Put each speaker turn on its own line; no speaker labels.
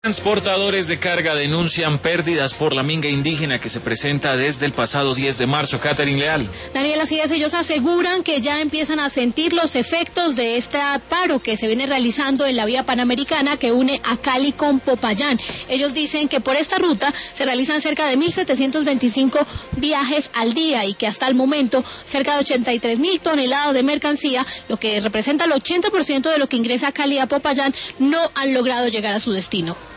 Transportadores de carga denuncian pérdidas por la minga indígena que se presenta desde el pasado 10 de marzo. Catherine Leal.
Daniel, así es, ellos aseguran que ya empiezan a sentir los efectos de este paro que se viene realizando en la vía panamericana que une a Cali con Popayán. Ellos dicen que por esta ruta se realizan cerca de 1.725 viajes al día y que hasta el momento cerca de 83.000 toneladas de mercancía, lo que representa el 80% de lo que ingresa a Cali a Popayán, no han logrado llegar a su destino.